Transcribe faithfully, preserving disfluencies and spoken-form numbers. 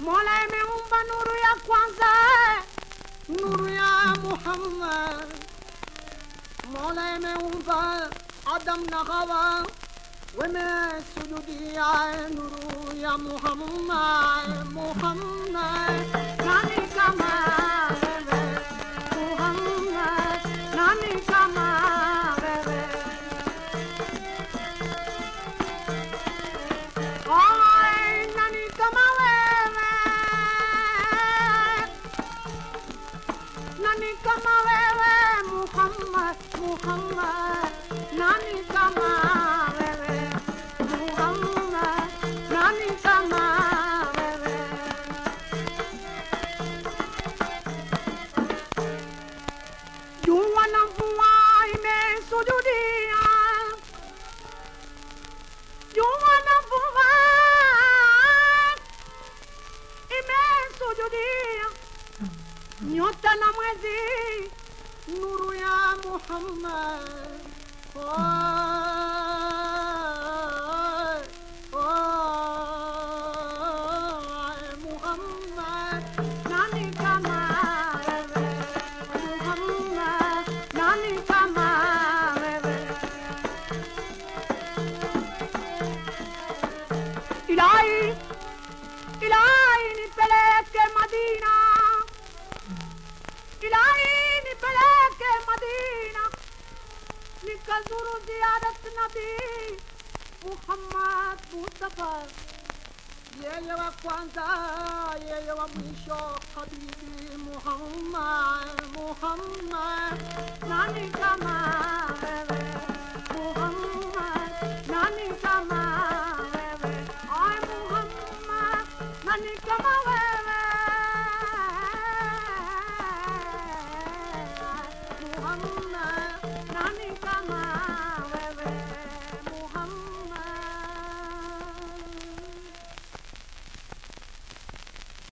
Mola imeumba nuru ya kwanza, nuru ya Muhammad. Mola imeumba Adam na Hawa, wamesujudia nuru ya Muhammad. Muhammad, nani kama wewe? Muhammad, nani kama wewe? Ay, nani kama wewe? Nani kama wewe? Muhammad, Muhammad, nani kama wewe? Muhammad, nani kama wewe? Jua na mvua imesujudia, jua na mvua imesujudia, nyota na mwezi nuru ya Muhammad. Oh, oh, Muhammad, nani kama wewe? Muhammad, nani kama wewe? Ilahi, Ilahi nipeleke Madina, Ilahi nipeleke Madina, nikazuru ziyarat Nabi Muhammad Mustafa. Yeye wa kwanza, yeye wa mwisho, habibi Muhammad. Muhammad, nani kama wewe? Muhammad, nani kama wewe? Ay Muhammad, nani kama wewe? Muhammad.